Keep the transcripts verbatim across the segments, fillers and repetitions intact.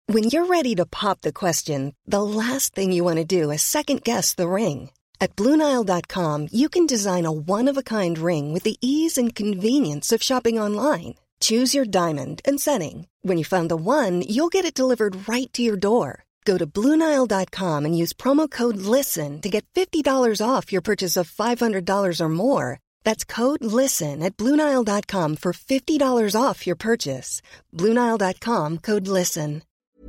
When you're ready to pop the question, the last thing you want to do is second-guess the ring. At Blue Nile dot com, you can design a one-of-a-kind ring with the ease and convenience of shopping online. Choose your diamond and setting. When you find the one, you'll get it delivered right to your door. Go to Blue Nile dot com and use promo code LISTEN to get fifty dollars off your purchase of five hundred dollars or more. That's code LISTEN at Blue Nile dot com for fifty dollars off your purchase. Blue Nile dot com, code LISTEN.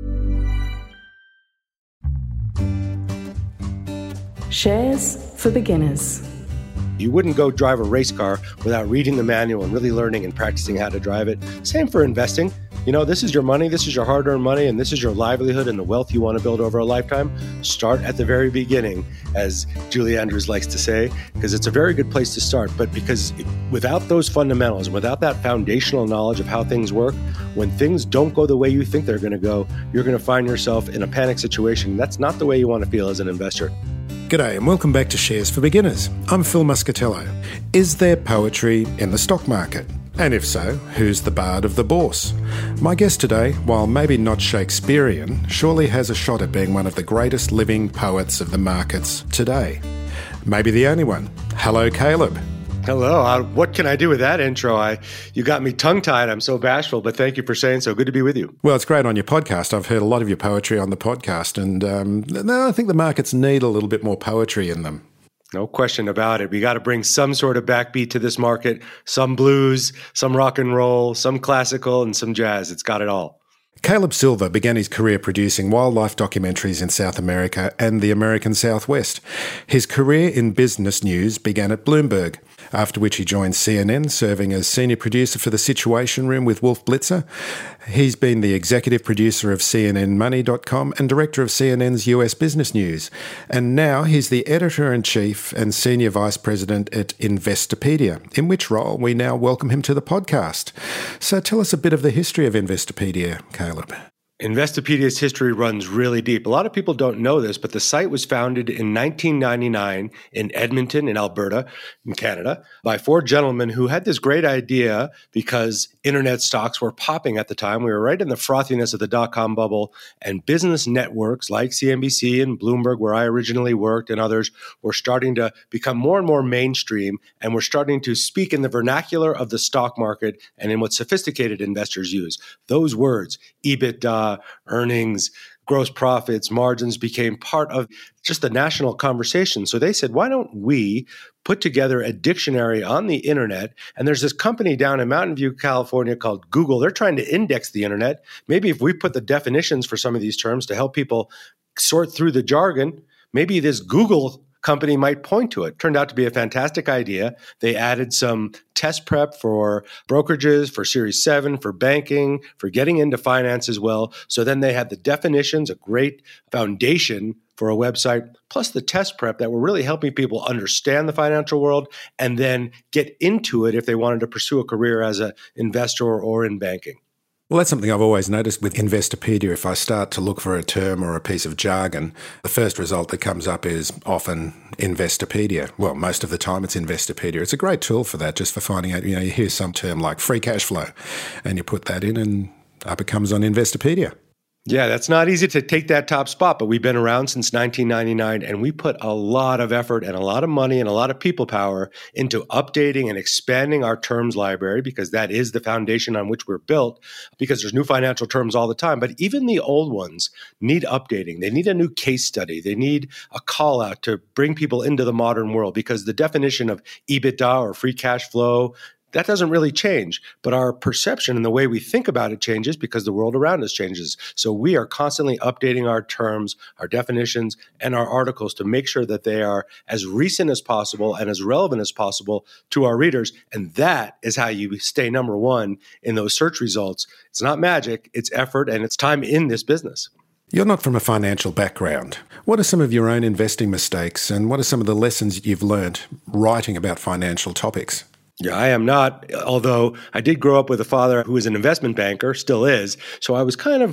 Shares for beginners. You wouldn't go drive a race car without reading the manual and really learning and practicing how to drive it. Same for investing. You know, this is your money, this is your hard-earned money, and this is your livelihood and the wealth you want to build over a lifetime. Start at the very beginning, as Julie Andrews likes to say, because it's a very good place to start. But because without those fundamentals, without that foundational knowledge of how things work, when things don't go the way you think they're going to go, you're going to find yourself in a panic situation. That's not the way you want to feel as an investor. G'day and welcome back to Shares for Beginners. I'm Phil Muscatello. Is there poetry in the stock market? And if so, who's the bard of the bourse? My guest today, while maybe not Shakespearean, surely has a shot at being one of the greatest living poets of the markets today. Maybe the only one. Hello, Caleb. Hello. Uh, what can I do with that intro? I, you got me tongue-tied. I'm so bashful, but thank you for saying so. Good to be with you. Well, it's great on your podcast. I've heard a lot of your poetry on the podcast, and um, I think the markets need a little bit more poetry in them. No question about it. We got to bring some sort of backbeat to this market, some blues, some rock and roll, some classical, and some jazz. It's got it all. Caleb Silver began his career producing wildlife documentaries in South America and the American Southwest. His career in business news began at Bloomberg, after which he joined C N N, serving as senior producer for The Situation Room with Wolf Blitzer. He's been the executive producer of C N N Money dot com and director of C N N's U S Business News. And now he's the editor-in-chief and senior vice president at Investopedia, in which role we now welcome him to the podcast. So tell us a bit of the history of Investopedia, Caleb. Investopedia's history runs really deep. A lot of people don't know this, but the site was founded in nineteen ninety-nine in Edmonton, in Alberta, in Canada, by four gentlemen who had this great idea because internet stocks were popping at the time. We were right in the frothiness of the dot-com bubble, and business networks like C N B C and Bloomberg, where I originally worked, and others were starting to become more and more mainstream, and were starting to speak in the vernacular of the stock market and in what sophisticated investors use. Those words, EBITDA, earnings, gross profits, margins, became part of just the national conversation. So they said, why don't we put together a dictionary on the internet? And there's this company down in Mountain View, California called Google. They're trying to index the internet. Maybe if we put the definitions for some of these terms to help people sort through the jargon, maybe this Google company might point to it. Turned out to be a fantastic idea. They added some test prep for brokerages, for Series seven, for banking, for getting into finance as well. So then they had the definitions, a great foundation for a website, plus the test prep that were really helping people understand the financial world and then get into it if they wanted to pursue a career as an investor or in banking. Well, that's something I've always noticed with Investopedia. If I start to look for a term or a piece of jargon, the first result that comes up is often Investopedia. Well, most of the time it's Investopedia. It's a great tool for that, just for finding out, you know, you hear some term like free cash flow and you put that in and up it comes on Investopedia. Yeah, that's not easy to take that top spot, but we've been around since nineteen ninety-nine, and we put a lot of effort and a lot of money and a lot of people power into updating and expanding our terms library, because that is the foundation on which we're built, because there's new financial terms all the time. But even the old ones need updating. They need a new case study. They need a call out to bring people into the modern world, because the definition of EBITDA or free cash flow, that doesn't really change, but our perception and the way we think about it changes because the world around us changes. So we are constantly updating our terms, our definitions, and our articles to make sure that they are as recent as possible and as relevant as possible to our readers. And that is how you stay number one in those search results. It's not magic, it's effort, and it's time in this business. You're not from a financial background. What are some of your own investing mistakes, and what are some of the lessons you've learned writing about financial topics? Yeah, I am not, although I did grow up with a father who was an investment banker, still is. So I was kind of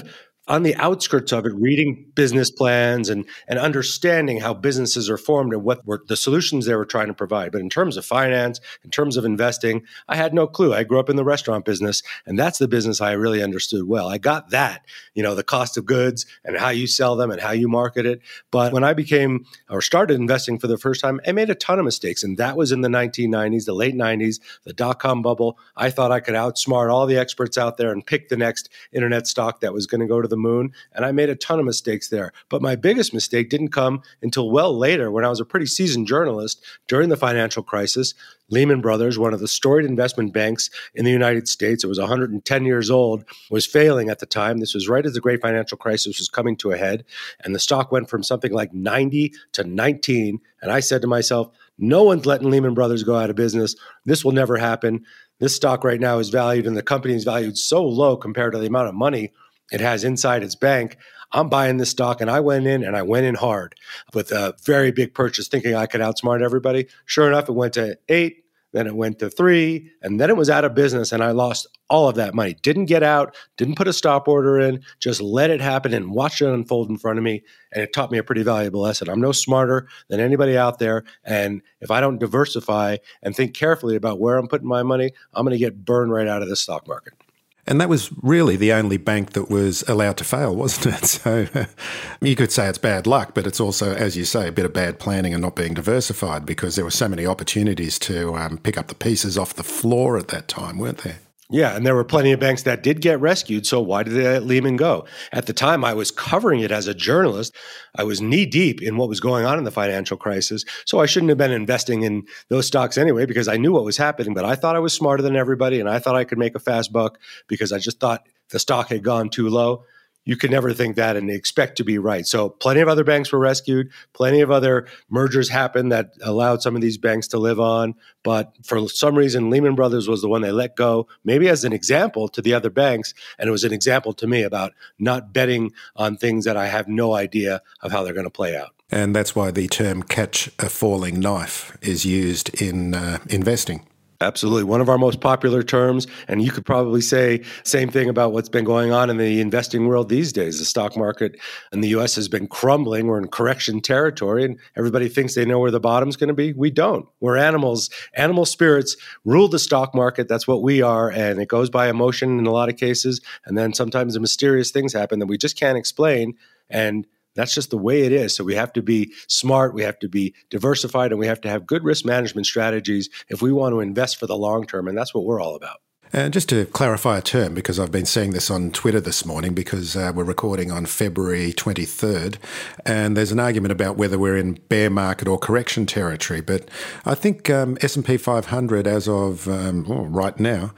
on the outskirts of it, reading business plans and, and understanding how businesses are formed and what were the solutions they were trying to provide. But in terms of finance, in terms of investing, I had no clue. I grew up in the restaurant business, and that's the business I really understood well. I got that, you know, the cost of goods and how you sell them and how you market it. But when I became or started investing for the first time, I made a ton of mistakes. And that was in the nineteen nineties, the late nineties, the dot-com bubble. I thought I could outsmart all the experts out there and pick the next internet stock that was going to go to the moon. And I made a ton of mistakes there. But my biggest mistake didn't come until well later, when I was a pretty seasoned journalist during the financial crisis. Lehman Brothers, one of the storied investment banks in the United States, it was one hundred ten years old, was failing at the time. This was right as the great financial crisis was coming to a head. And the stock went from something like ninety to nineteen. And I said to myself, no one's letting Lehman Brothers go out of business. This will never happen. This stock right now is valued, and the company is valued so low compared to the amount of money it has inside its bank. I'm buying this stock, and I went in, and I went in hard with a very big purchase, thinking I could outsmart everybody. Sure enough, it went to eight, then it went to three, and then it was out of business, and I lost all of that money. Didn't get out, didn't put a stop order in, just let it happen and watched it unfold in front of me, and it taught me a pretty valuable lesson. I'm no smarter than anybody out there, and if I don't diversify and think carefully about where I'm putting my money, I'm going to get burned right out of the stock market. And that was really the only bank that was allowed to fail, wasn't it? So uh, you could say it's bad luck, but it's also, as you say, a bit of bad planning and not being diversified, because there were so many opportunities to um, pick up the pieces off the floor at that time, weren't there? Yeah, and there were plenty of banks that did get rescued, so why did they let Lehman go? At the time, I was covering it as a journalist. I was knee-deep in what was going on in the financial crisis, so I shouldn't have been investing in those stocks anyway, because I knew what was happening, but I thought I was smarter than everybody, and I thought I could make a fast buck because I just thought the stock had gone too low. You can never think that and expect to be right. So plenty of other banks were rescued. Plenty of other mergers happened that allowed some of these banks to live on. But for some reason, Lehman Brothers was the one they let go, maybe as an example to the other banks. And it was an example to me about not betting on things that I have no idea of how they're going to play out. And that's why the term catch a falling knife is used in uh, investing. Absolutely. One of our most popular terms. And you could probably say same thing about what's been going on in the investing world these days. The stock market in the U S has been crumbling. We're in correction territory, and everybody thinks they know where the bottom's going to be. We don't. We're animals. Animal spirits rule the stock market. That's what we are. And it goes by emotion in a lot of cases. And then sometimes the mysterious things happen that we just can't explain. And that's just the way it is. So we have to be smart, we have to be diversified, and we have to have good risk management strategies if we want to invest for the long term. And that's what we're all about. And just to clarify a term, because I've been seeing this on Twitter this morning, because uh, we're recording on February twenty-third, and there's an argument about whether we're in bear market or correction territory. But I think um, S and P five hundred as of um, well, right now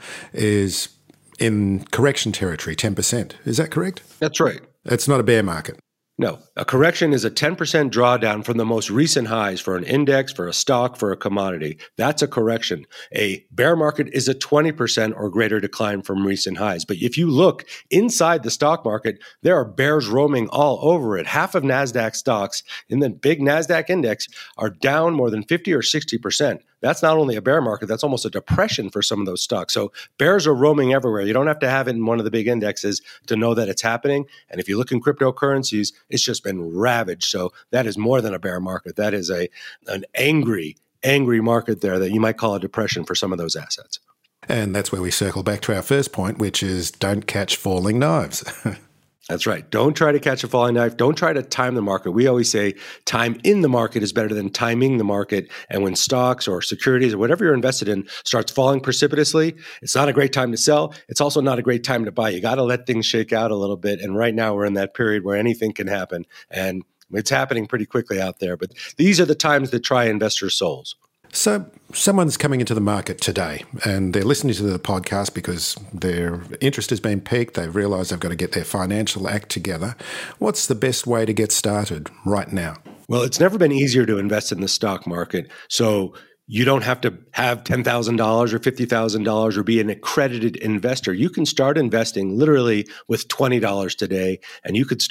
is in correction territory, ten percent. Is that correct? That's right. It's not a bear market. No, a correction is a ten percent drawdown from the most recent highs for an index, for a stock, for a commodity. That's a correction. A bear market is a twenty percent or greater decline from recent highs. But if you look inside the stock market, there are bears roaming all over it. Half of NASDAQ stocks in the big NASDAQ index are down more than fifty or sixty percent. That's not only a bear market, that's almost a depression for some of those stocks. So bears are roaming everywhere. You don't have to have it in one of the big indexes to know that it's happening. And if you look in cryptocurrencies, it's just been ravaged. So that is more than a bear market. That is a an angry, angry market there that you might call a depression for some of those assets. And that's where we circle back to our first point, which is don't catch falling knives. That's right. Don't try to catch a falling knife. Don't try to time the market. We always say time in the market is better than timing the market. And when stocks or securities or whatever you're invested in starts falling precipitously, it's not a great time to sell. It's also not a great time to buy. You got to let things shake out a little bit. And right now we're in that period where anything can happen. And it's happening pretty quickly out there. But these are the times that try investors' souls. So someone's coming into the market today and they're listening to the podcast because their interest has been piqued. They've realised they've got to get their financial act together. What's the best way to get started right now? Well, it's never been easier to invest in the stock market. So you don't have to have ten thousand dollars or fifty thousand dollars or be an accredited investor. You can start investing literally with twenty dollars today, and you could start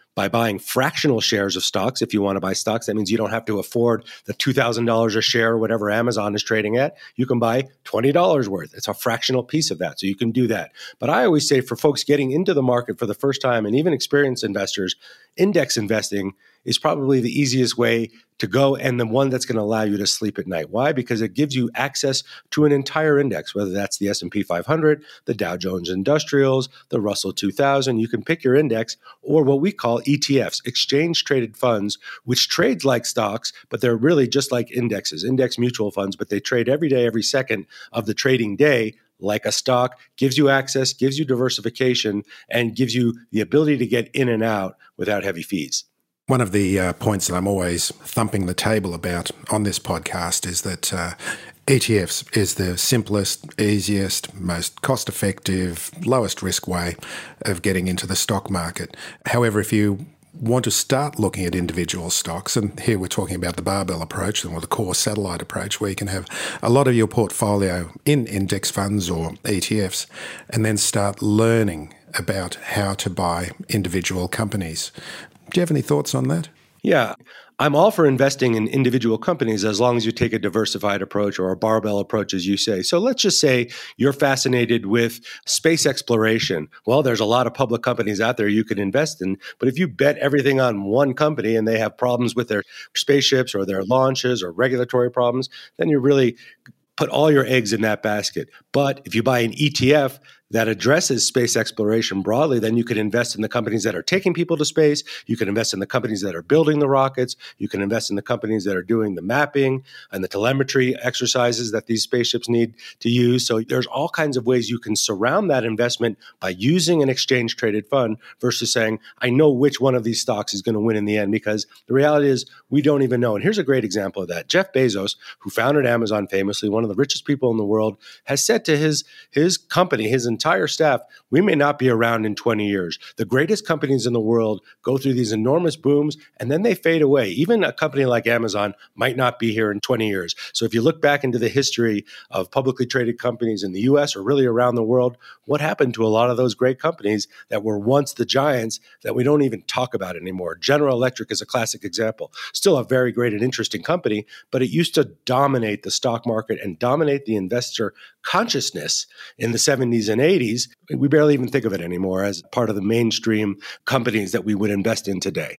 by buying fractional shares of stocks. If you want to buy stocks, that means you don't have to afford the two thousand dollars a share or whatever Amazon is trading at. You can buy twenty dollars worth. It's a fractional piece of that. So you can do that. But I always say for folks getting into the market for the first time, and even experienced investors, index investing is probably the easiest way to go and the one that's going to allow you to sleep at night. Why? Because it gives you access to an entire index, whether that's the S and P five hundred, the Dow Jones Industrials, the Russell two thousand. You can pick your index, or what we call E T Fs, exchange-traded funds, which trade like stocks, but they're really just like indexes, index mutual funds, but they trade every day, every second of the trading day, like a stock, gives you access, gives you diversification, and gives you the ability to get in and out without heavy fees. One of the uh, points that I'm always thumping the table about on this podcast is that uh, E T Fs is the simplest, easiest, most cost-effective, lowest risk way of getting into the stock market. However, if you want to start looking at individual stocks, and here we're talking about the barbell approach or the core satellite approach, where you can have a lot of your portfolio in index funds or E T Fs, and then start learning about how to buy individual companies. Do you have any thoughts on that? Yeah, I'm all for investing in individual companies as long as you take a diversified approach or a barbell approach, as you say. So let's just say you're fascinated with space exploration. Well, there's a lot of public companies out there you could invest in, but if you bet everything on one company and they have problems with their spaceships or their launches or regulatory problems, then you really put all your eggs in that basket. But if you buy an E T F that addresses space exploration broadly, then you could invest in the companies that are taking people to space. You can invest in the companies that are building the rockets. You can invest in the companies that are doing the mapping and the telemetry exercises that these spaceships need to use. So there's all kinds of ways you can surround that investment by using an exchange-traded fund versus saying, I know which one of these stocks is going to win in the end, because the reality is we don't even know. And here's a great example of that. Jeff Bezos, who founded Amazon famously, one of the richest people in the world, has said to his, his company, his entire staff, we may not be around in twenty years. The greatest companies in the world go through these enormous booms and then they fade away. Even a company like Amazon might not be here in twenty years. So if you look back into the history of publicly traded companies in the U S or really around the world, what happened to a lot of those great companies that were once the giants that we don't even talk about anymore? General Electric is a classic example. Still a very great and interesting company, but it used to dominate the stock market and dominate the investor consciousness in the seventies and eighties. We barely even think of it anymore as part of the mainstream companies that we would invest in today.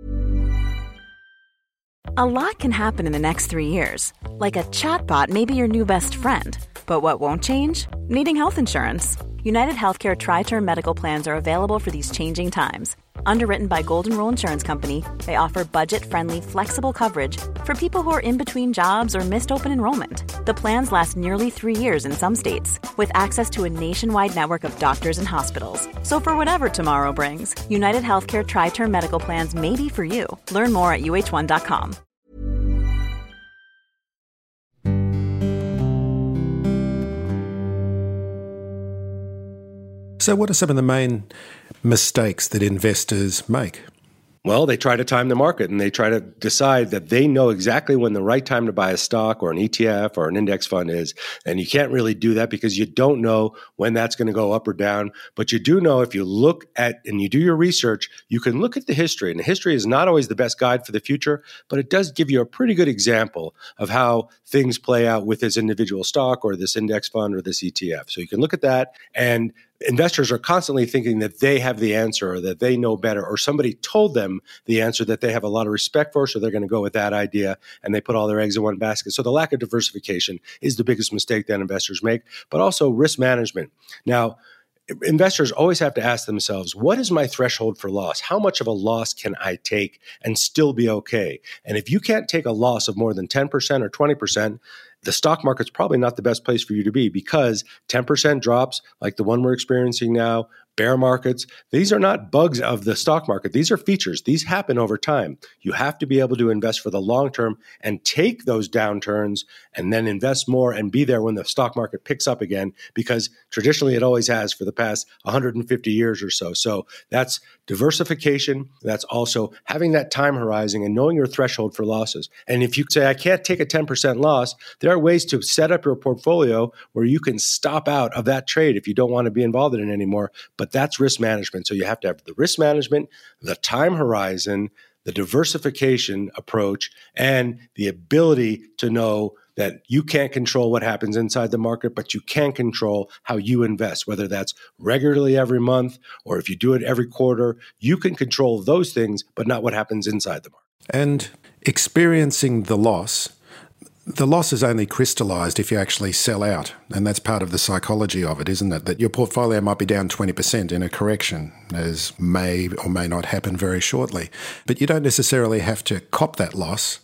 A lot can happen in the next three years. Like a chatbot may be your new best friend. But what won't change? Needing health insurance. United Healthcare Tri-Term Medical Plans are available for these changing times. Underwritten by Golden Rule Insurance Company, they offer budget-friendly, flexible coverage for people who are in between jobs or missed open enrollment. The plans last nearly three years in some states, with access to a nationwide network of doctors and hospitals. So for whatever tomorrow brings, United Healthcare Tri-Term Medical Plans may be for you. Learn more at U H one dot com. So what are some of the main mistakes that investors make? Well, they try to time the market and they try to decide that they know exactly when the right time to buy a stock or an E T F or an index fund is. And you can't really do that because you don't know when that's going to go up or down. But you do know if you look at and you do your research, you can look at the history. And the history is not always the best guide for the future, but it does give you a pretty good example of how things play out with this individual stock or this index fund or this E T F. So you can look at that, and investors are constantly thinking that they have the answer or that they know better, or somebody told them the answer that they have a lot of respect for, so they're going to go with that idea, and they put all their eggs in one basket. So the lack of diversification is the biggest mistake that investors make, but also risk management. Now, investors always have to ask themselves, what is my threshold for loss? How much of a loss can I take and still be okay? And if you can't take a loss of more than ten percent or twenty percent, the stock market's probably not the best place for you to be, because ten percent drops like the one we're experiencing now, bear markets, these are not bugs of the stock market. These are features. These happen over time. You have to be able to invest for the long term and take those downturns and then invest more and be there when the stock market picks up again, because traditionally it always has for the past one hundred fifty years or so. So that's diversification. That's also having that time horizon and knowing your threshold for losses. And if you say, I can't take a ten percent loss, there are ways to set up your portfolio where you can stop out of that trade if you don't want to be involved in it anymore. but that's risk management. So you have to have the risk management, the time horizon, the diversification approach, and the ability to know that you can't control what happens inside the market, but you can control how you invest, whether that's regularly every month or if you do it every quarter. You can control those things, but not what happens inside the market. And experiencing the loss, the loss is only crystallized if you actually sell out. And that's part of the psychology of it, isn't it? That your portfolio might be down twenty percent in a correction, as may or may not happen very shortly. But you don't necessarily have to cop that loss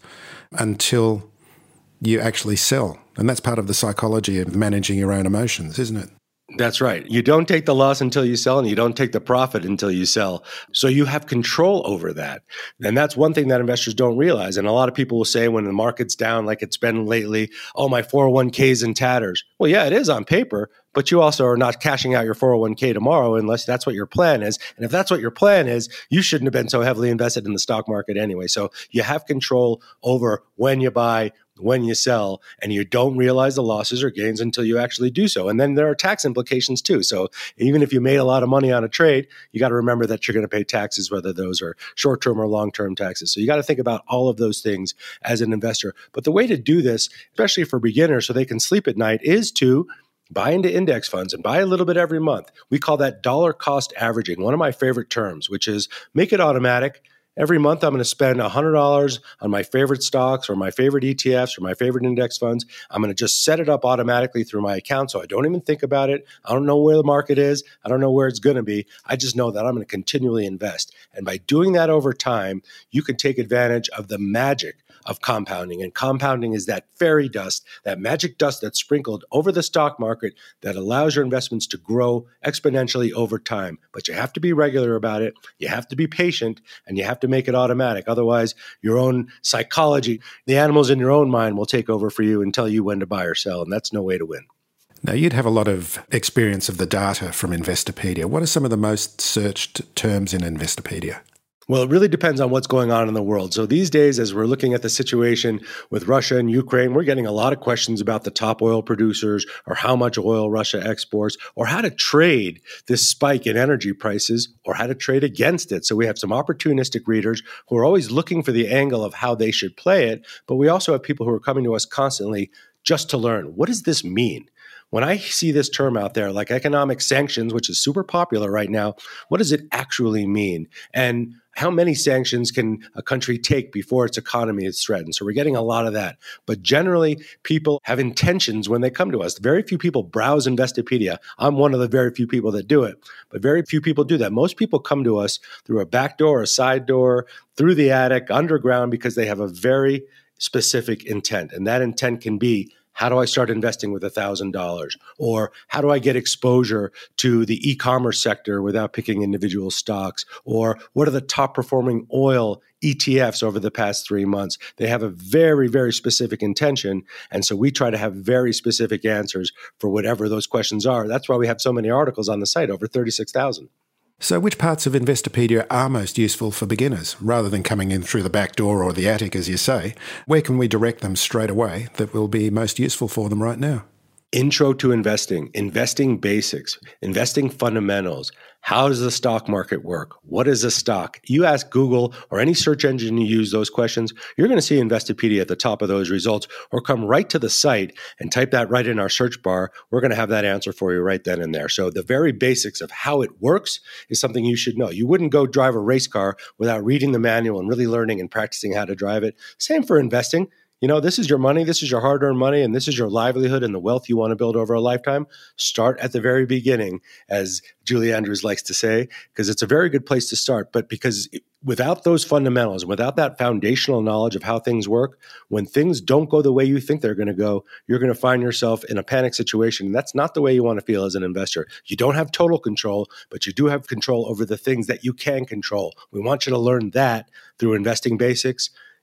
until you actually sell. And that's part of the psychology of managing your own emotions, isn't it? That's right. You don't take the loss until you sell, and you don't take the profit until you sell. So you have control over that. And that's one thing that investors don't realize. And a lot of people will say when the market's down like it's been lately, oh, my four oh one k is in tatters. Well, yeah, it is on paper, but you also are not cashing out your four oh one k tomorrow unless that's what your plan is. And if that's what your plan is, you shouldn't have been so heavily invested in the stock market anyway. So you have control over when you buy, when you sell, and you don't realize the losses or gains until you actually do so. And then there are tax implications too. So even if you made a lot of money on a trade, you got to remember that you're going to pay taxes, whether those are short-term or long-term taxes. So you got to think about all of those things as an investor. But the way to do this, especially for beginners so they can sleep at night, is to buy into index funds and buy a little bit every month. We call that dollar cost averaging, one of my favorite terms, which is make it automatic. Every month, I'm going to spend one hundred dollars on my favorite stocks or my favorite E T Fs or my favorite index funds. I'm going to just set it up automatically through my account so I don't even think about it. I don't know where the market is. I don't know where it's going to be. I just know that I'm going to continually invest. And by doing that over time, you can take advantage of the magic of compounding. And compounding is that fairy dust, that magic dust that's sprinkled over the stock market that allows your investments to grow exponentially over time. But you have to be regular about it. You have to be patient, and you have to make it automatic. Otherwise, your own psychology, the animals in your own mind will take over for you and tell you when to buy or sell. And that's no way to win. Now, you'd have a lot of experience of the data from Investopedia. What are some of the most searched terms in Investopedia? Well, it really depends on what's going on in the world. So these days, as we're looking at the situation with Russia and Ukraine, we're getting a lot of questions about the top oil producers or how much oil Russia exports or how to trade this spike in energy prices or how to trade against it. So we have some opportunistic readers who are always looking for the angle of how they should play it. But we also have people who are coming to us constantly just to learn, what does this mean? When I see this term out there, like economic sanctions, which is super popular right now, what does it actually mean? And how many sanctions can a country take before its economy is threatened? So we're getting a lot of that. But generally, people have intentions when they come to us. Very few people browse Investopedia. I'm one of the very few people that do it, but very few people do that. Most people come to us through a back door, a side door, through the attic, underground, because they have a very specific intent. And that intent can be, how do I start investing with one thousand dollars? Or how do I get exposure to the e-commerce sector without picking individual stocks? Or what are the top performing oil E T Fs over the past three months? They have a very, very specific intention. And so we try to have very specific answers for whatever those questions are. That's why we have so many articles on the site, over thirty-six thousand. So which parts of Investopedia are most useful for beginners? Rather than coming in through the back door or the attic, as you say, where can we direct them straight away that will be most useful for them right now? Intro to investing, investing basics, investing fundamentals. How does the stock market work? What is a stock? You ask Google or any search engine you use those questions, you're going to see Investopedia at the top of those results, or come right to the site and type that right in our search bar. We're going to have that answer for you right then and there. So the very basics of how it works is something you should know. You wouldn't go drive a race car without reading the manual and really learning and practicing how to drive it. Same for investing. You know, this is your money, this is your hard-earned money, and this is your livelihood and the wealth you want to build over a lifetime. Start at the very beginning, as Julie Andrews likes to say, because it's a very good place to start. But because without those fundamentals, without that foundational knowledge of how things work, when things don't go the way you think they're going to go, you're going to find yourself in a panic situation. And that's not the way you want to feel as an investor. You don't have total control, but you do have control over the things that you can control. We want you to learn that through Investing Basics.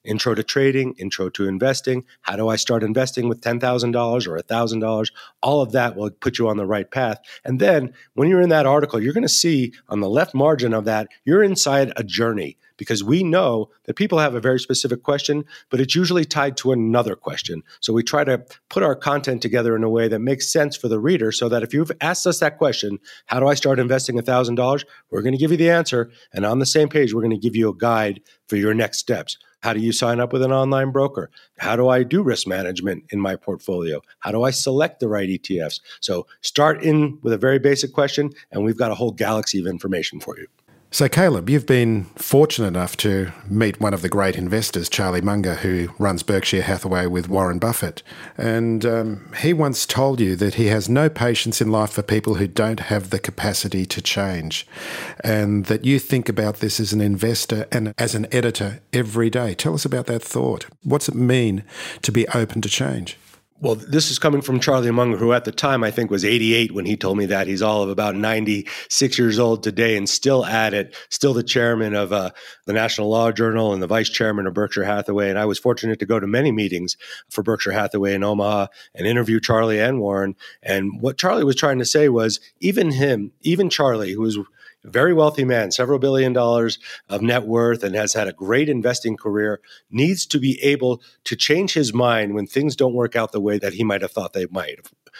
intro to trading, intro to investing. How do I start investing with ten thousand dollars or one thousand dollars? All of that will put you on the right path. And then when you're in that article, you're going to see on the left margin of that, you're inside a journey, because we know that people have a very specific question, but it's usually tied to another question. So we try to put our content together in a way that makes sense for the reader, so that if you've asked us that question, how do I start investing one thousand dollars? We're going to give you the answer. And on the same page, we're going to give you a guide for your next steps. How do you sign up with an online broker? How do I do risk management in my portfolio? How do I select the right E T Fs? So start in with a very basic question, and we've got a whole galaxy of information for you. So, Caleb, you've been fortunate enough to meet one of the great investors, Charlie Munger, who runs Berkshire Hathaway with Warren Buffett. And um, he once told you that he has no patience in life for people who don't have the capacity to change, and that you think about this as an investor and as an editor every day. Tell us about that thought. What's it mean to be open to change? Well, this is coming from Charlie Munger, who at the time I think was eighty-eight when he told me that. He's all of about ninety-six years old today and still at it, still the chairman of uh, the National Law Journal and the vice chairman of Berkshire Hathaway. And I was fortunate to go to many meetings for Berkshire Hathaway in Omaha and interview Charlie and Warren. And what Charlie was trying to say was even him, even Charlie, who was a very wealthy man, several billion dollars of net worth, and has had a great investing career, needs to be able to change his mind when things don't work out the way that he might have thought they might.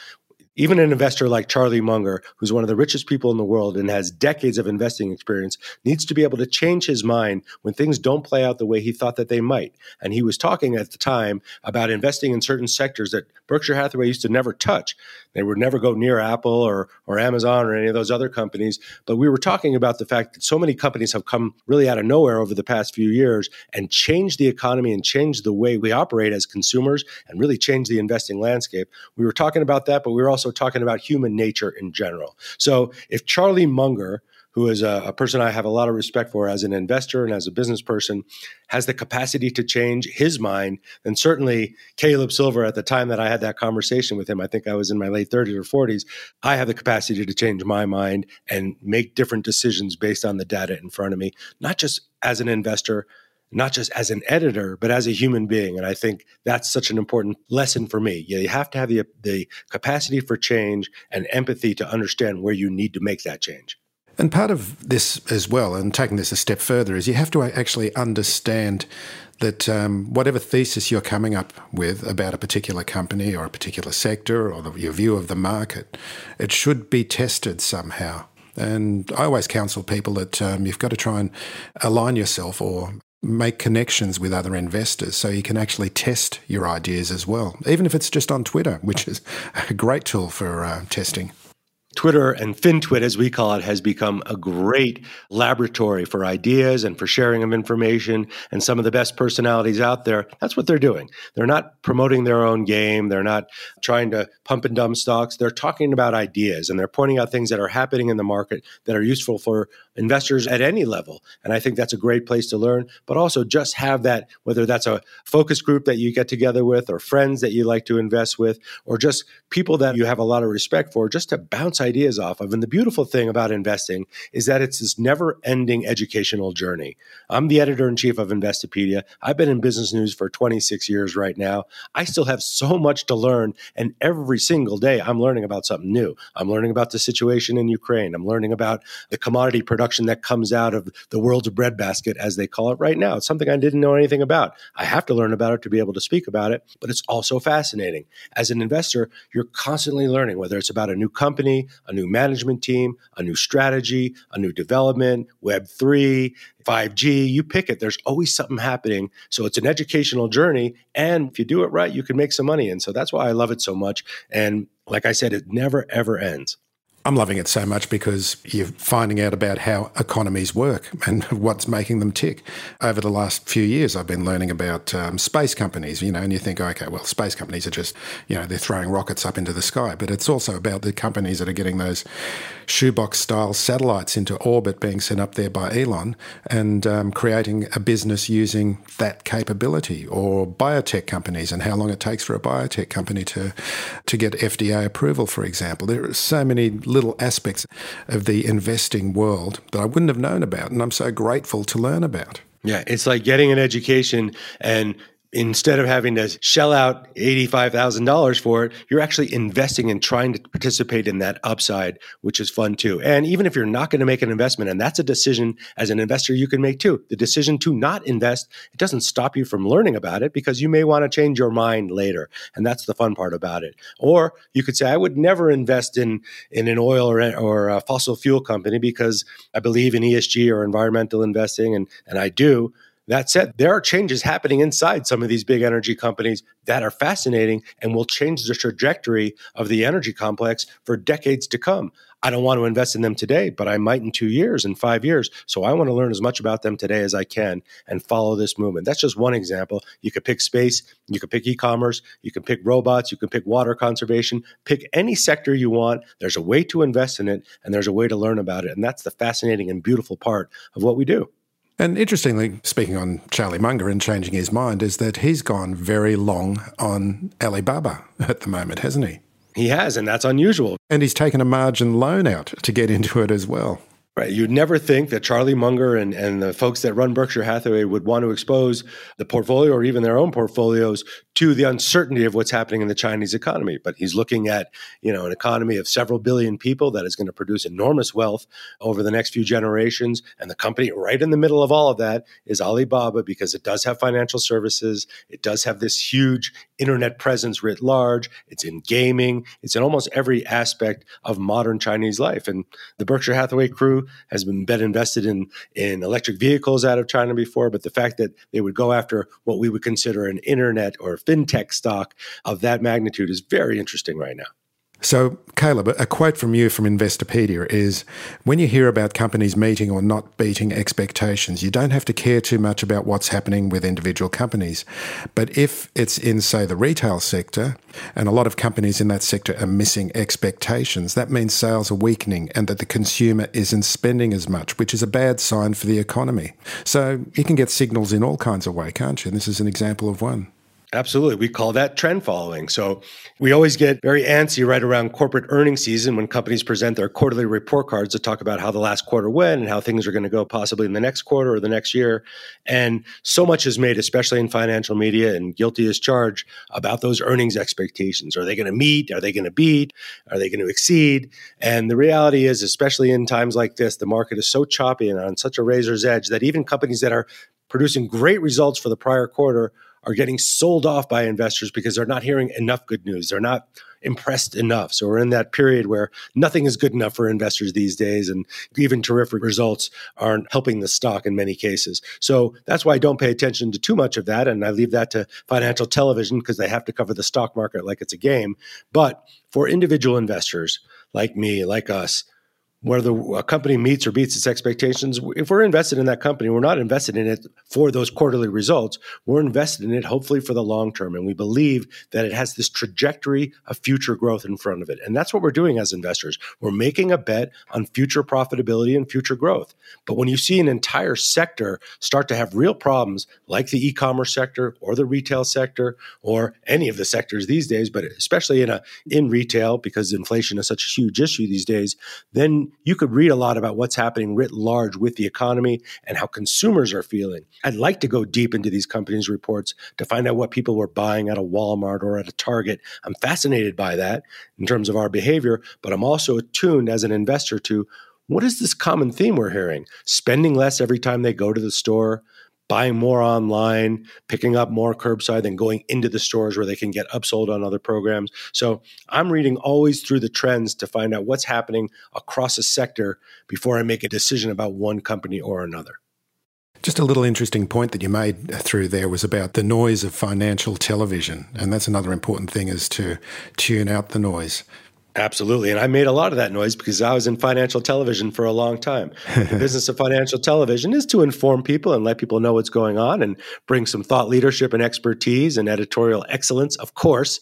Even an investor like Charlie Munger, who's one of the richest people in the world and has decades of investing experience, needs to be able to change his mind when things don't play out the way he thought that they might. And he was talking at the time about investing in certain sectors that Berkshire Hathaway used to never touch. They would never go near Apple or, or Amazon or any of those other companies. But we were talking about the fact that so many companies have come really out of nowhere over the past few years and changed the economy and changed the way we operate as consumers and really changed the investing landscape. We were talking about that, but we were also talking about human nature in general. So if Charlie Munger, who is a, a person I have a lot of respect for as an investor and as a business person, has the capacity to change his mind, then certainly Caleb Silver, at the time that I had that conversation with him, I think I was in my late thirties or forties, I have the capacity to change my mind and make different decisions based on the data in front of me, not just as an investor, not just as an editor, but as a human being. And I think that's such an important lesson for me. You have to have the, the capacity for change and empathy to understand where you need to make that change. And part of this as well, and taking this a step further, is you have to actually understand that um, whatever thesis you're coming up with about a particular company or a particular sector or the, your view of the market, it should be tested somehow. And I always counsel people that um, you've got to try and align yourself or make connections with other investors so you can actually test your ideas as well, even if it's just on Twitter, which is a great tool for uh, testing. Twitter and FinTwit, as we call it, has become a great laboratory for ideas and for sharing of information. And some of the best personalities out there, that's what they're doing. They're not promoting their own game. They're not trying to pump and dump stocks. They're talking about ideas, and they're pointing out things that are happening in the market that are useful for investors at any level. And I think that's a great place to learn, but also just have that, whether that's a focus group that you get together with or friends that you like to invest with, or just people that you have a lot of respect for, just to bounce ideas off of. And the beautiful thing about investing is that it's this never-ending educational journey. I'm the editor-in-chief of Investopedia. I've been in business news for twenty-six years right now. I still have so much to learn, and every single day I'm learning about something new. I'm learning about the situation in Ukraine. I'm learning about the commodity production that comes out of the world's breadbasket, as they call it right now. It's something I didn't know anything about. I have to learn about it to be able to speak about it, but it's also fascinating. As an investor, you're constantly learning, whether it's about a new company, a new management team, a new strategy, a new development, Web three, five G, you pick it. There's always something happening. So it's an educational journey. And if you do it right, you can make some money. And so that's why I love it so much. And like I said, it never, ever ends. I'm loving it so much because you're finding out about how economies work and what's making them tick. Over the last few years, I've been learning about um, space companies, you know, and you think, okay, well, space companies are just, you know, they're throwing rockets up into the sky. But it's also about the companies that are getting those shoebox-style satellites into orbit being sent up there by Elon and um, creating a business using that capability, or biotech companies and how long it takes for a biotech company to, to get F D A approval, for example. There are so many little aspects of the investing world that I wouldn't have known about, and I'm so grateful to learn about. Yeah, it's like getting an education, and instead of having to shell out eighty-five thousand dollars for it, you're actually investing and trying to participate in that upside, which is fun too. And even if you're not going to make an investment, and that's a decision as an investor you can make too, the decision to not invest, it doesn't stop you from learning about it because you may want to change your mind later. And that's the fun part about it. Or you could say, I would never invest in, in an oil or, or a fossil fuel company because I believe in E S G or environmental investing, and, and I do. That said, there are changes happening inside some of these big energy companies that are fascinating and will change the trajectory of the energy complex for decades to come. I don't want to invest in them today, but I might in two years, in five years. So I want to learn as much about them today as I can and follow this movement. That's just one example. You could pick space, you could pick e-commerce, you can pick robots, you can pick water conservation, pick any sector you want. There's a way to invest in it, and there's a way to learn about it. And that's the fascinating and beautiful part of what we do. And interestingly, speaking on Charlie Munger and changing his mind, is that he's gone very long on Alibaba at the moment, hasn't he? He has, and that's unusual. And he's taken a margin loan out to get into it as well. Right. You'd never think that Charlie Munger and, and the folks that run Berkshire Hathaway would want to expose the portfolio or even their own portfolios to the uncertainty of what's happening in the Chinese economy. But he's looking at, you know, an economy of several billion people that is going to produce enormous wealth over the next few generations. And the company right in the middle of all of that is Alibaba, because it does have financial services. It does have this huge internet presence writ large. It's in gaming. It's in almost every aspect of modern Chinese life. And the Berkshire Hathaway crew has been, been invested in, in electric vehicles out of China before, but the fact that they would go after what we would consider an internet or fintech stock of that magnitude is very interesting right now. So, Caleb, a quote from you from Investopedia is, when you hear about companies meeting or not beating expectations, you don't have to care too much about what's happening with individual companies. But if it's in, say, the retail sector, and a lot of companies in that sector are missing expectations, that means sales are weakening and that the consumer isn't spending as much, which is a bad sign for the economy. So you can get signals in all kinds of ways, can't you? And this is an example of one. Absolutely. We call that trend following. So we always get very antsy right around corporate earnings season when companies present their quarterly report cards to talk about how the last quarter went and how things are going to go possibly in the next quarter or the next year. And so much is made, especially in financial media, and guilty as charged, about those earnings expectations. Are they going to meet? Are they going to beat? Are they going to exceed? And the reality is, especially in times like this, the market is so choppy and on such a razor's edge that even companies that are producing great results for the prior quarter are getting sold off by investors because they're not hearing enough good news. They're not impressed enough. So we're in that period where nothing is good enough for investors these days, and even terrific results aren't helping the stock in many cases. So that's why I don't pay attention to too much of that, and I leave that to financial television because they have to cover the stock market like it's a game. But for individual investors like me, like us, whether a company meets or beats its expectations, if we're invested in that company, we're not invested in it for those quarterly results. We're invested in it hopefully for the long term. And we believe that it has this trajectory of future growth in front of it. And that's what we're doing as investors. We're making a bet on future profitability and future growth. But when you see an entire sector start to have real problems, like the e-commerce sector or the retail sector or any of the sectors these days, but especially in a in retail, because inflation is such a huge issue these days, then you could read a lot about what's happening writ large with the economy and how consumers are feeling. I'd like to go deep into these companies' reports to find out what people were buying at a Walmart or at a Target. I'm fascinated by that in terms of our behavior, but I'm also attuned as an investor to what is this common theme we're hearing? Spending less every time they go to the store, buying more online, picking up more curbside than going into the stores where they can get upsold on other programs. So I'm reading always through the trends to find out what's happening across a sector before I make a decision about one company or another. Just a little interesting point that you made through there was about the noise of financial television. And that's another important thing, is to tune out the noise. Absolutely. And I made a lot of that noise because I was in financial television for a long time. The business of financial television is to inform people and let people know what's going on and bring some thought leadership and expertise and editorial excellence, of course.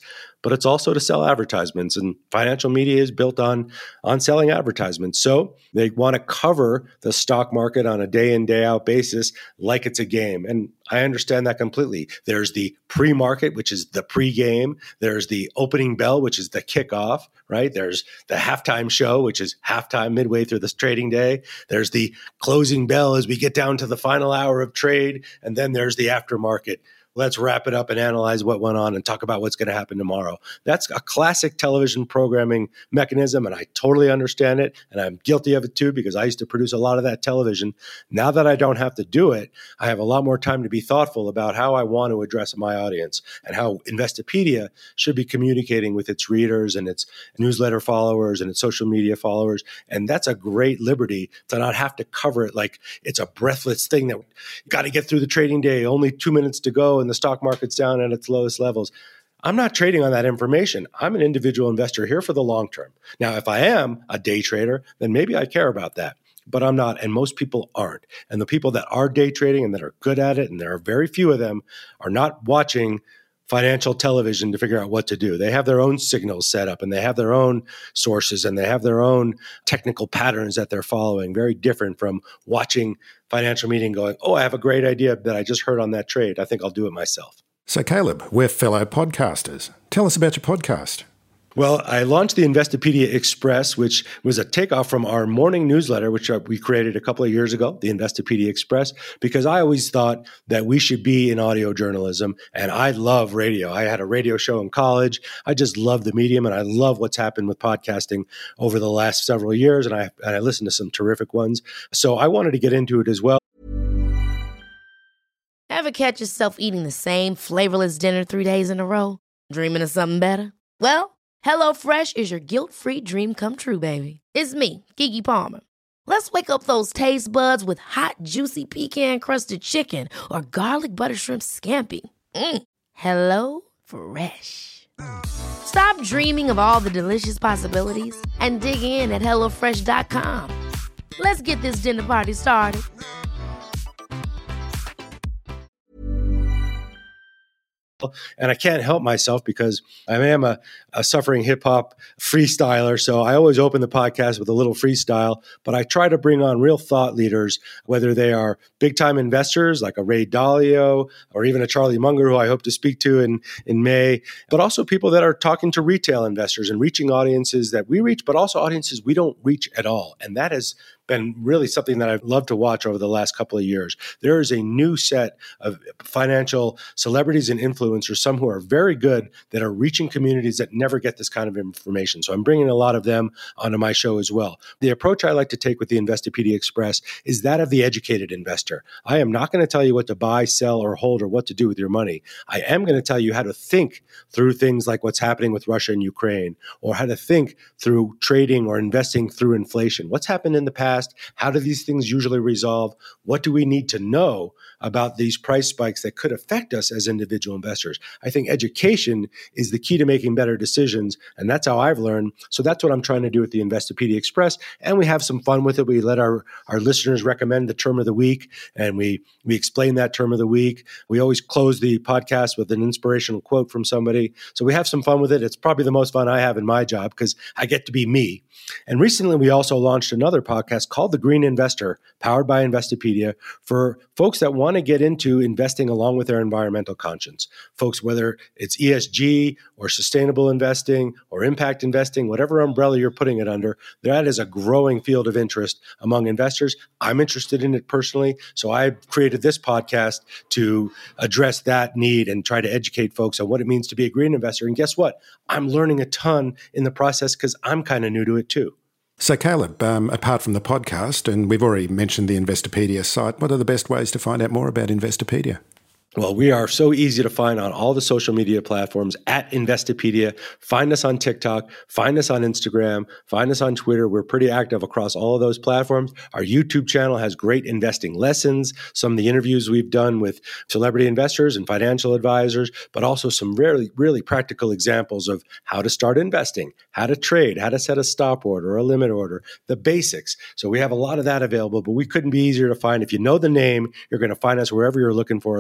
but it's also to sell advertisements. And financial media is built on, on selling advertisements. So they want to cover the stock market on a day in, day out basis like it's a game. And I understand that completely. There's the pre-market, which is the pre-game. There's the opening bell, which is the kickoff, right? There's the halftime show, which is halftime midway through this trading day. There's the closing bell as we get down to the final hour of trade. And then there's the aftermarket. Let's wrap it up and analyze what went on and talk about what's going to happen tomorrow. That's a classic television programming mechanism, and I totally understand it, and I'm guilty of it too because I used to produce a lot of that television. Now that I don't have to do it, I have a lot more time to be thoughtful about how I want to address my audience and how Investopedia should be communicating with its readers and its newsletter followers and its social media followers. And that's a great liberty to not have to cover it like it's a breathless thing that got to get through the trading day, only two minutes to go, and the stock market's down at its lowest levels. I'm not trading on that information. I'm an individual investor here for the long term. Now, if I am a day trader, then maybe I care about that, but I'm not. And most people aren't. And the people that are day trading and that are good at it, and there are very few of them, are not watching financial television to figure out what to do. They have their own signals set up and they have their own sources and they have their own technical patterns that they're following, very different from watching financial media and going, oh, I have a great idea that I just heard on that trade. I think I'll do it myself. So Caleb, we're fellow podcasters. Tell us about your podcast. Well, I launched the Investopedia Express, which was a takeoff from our morning newsletter, which we created a couple of years ago, the Investopedia Express, because I always thought that we should be in audio journalism, and I love radio. I had a radio show in college. I just love the medium, and I love what's happened with podcasting over the last several years, and I, and I listened to some terrific ones. So I wanted to get into it as well. Ever catch yourself eating the same flavorless dinner three days in a row? Dreaming of something better? Well, HelloFresh is your guilt-free dream come true, baby. It's me, Keke Palmer. Let's wake up those taste buds with hot, juicy pecan-crusted chicken or garlic butter shrimp scampi. Mm. Hello Fresh. Stop dreaming of all the delicious possibilities and dig in at hello fresh dot com. Let's get this dinner party started. And I can't help myself because I am a, a suffering hip hop freestyler. So I always open the podcast with a little freestyle, but I try to bring on real thought leaders, whether they are big time investors like a Ray Dalio or even a Charlie Munger, who I hope to speak to in, in May, but also people that are talking to retail investors and reaching audiences that we reach, but also audiences we don't reach at all. And that has been really something that I've loved to watch over the last couple of years. There is a new set of financial celebrities and influencers, some who are very good, that are reaching communities that never get this kind of information. So I'm bringing a lot of them onto my show as well. The approach I like to take with the Investopedia Express is that of the educated investor. I am not going to tell you what to buy, sell, or hold, or what to do with your money. I am going to tell you how to think through things like what's happening with Russia and Ukraine, or how to think through trading or investing through inflation. What's happened in the past? How do these things usually resolve? What do we need to know about these price spikes that could affect us as individual investors? I think education is the key to making better decisions, and that's how I've learned. So that's what I'm trying to do with the Investopedia Express, and we have some fun with it. We let our, our listeners recommend the term of the week, and we, we explain that term of the week. We always close the podcast with an inspirational quote from somebody. So we have some fun with it. It's probably the most fun I have in my job because I get to be me. And recently, we also launched another podcast called The Green Investor, powered by Investopedia, for folks that want to get into investing along with their environmental conscience. Folks, whether it's E S G or sustainable investing or impact investing, whatever umbrella you're putting it under, that is a growing field of interest among investors. I'm interested in it personally, so I created this podcast to address that need and try to educate folks on what it means to be a green investor. And guess what? I'm learning a ton in the process because I'm kind of new to it too. So Caleb, um, apart from the podcast, and we've already mentioned the Investopedia site, what are the best ways to find out more about Investopedia? Well, we are so easy to find on all the social media platforms at Investopedia. Find us on TikTok, find us on Instagram, find us on Twitter. We're pretty active across all of those platforms. Our YouTube channel has great investing lessons, some of the interviews we've done with celebrity investors and financial advisors, but also some really, really practical examples of how to start investing, how to trade, how to set a stop order or a limit order, the basics. So we have a lot of that available, but we couldn't be easier to find. If you know the name, you're going to find us wherever you're looking for us on the social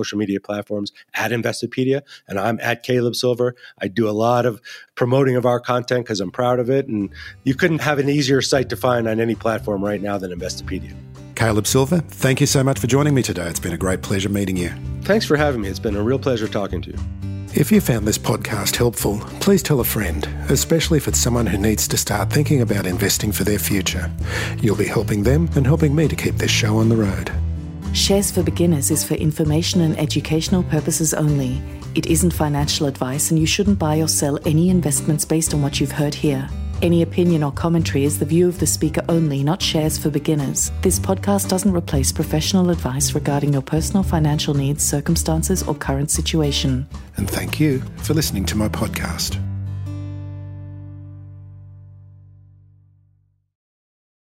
social media platforms at Investopedia, and I'm at Caleb Silver. I do a lot of promoting of our content because I'm proud of it, and you couldn't have an easier site to find on any platform right now than Investopedia. Caleb Silver, thank you so much for joining me today. It's been a great pleasure meeting you. Thanks for having me. It's been a real pleasure talking to you. If you found this podcast helpful, please tell a friend, especially if it's someone who needs to start thinking about investing for their future. You'll be helping them and helping me to keep this show on the road. Shares for Beginners is for information and educational purposes only. It isn't financial advice, and you shouldn't buy or sell any investments based on what you've heard here. Any opinion or commentary is the view of the speaker only, not Shares for Beginners. This podcast doesn't replace professional advice regarding your personal financial needs, circumstances, or current situation. And thank you for listening to my podcast.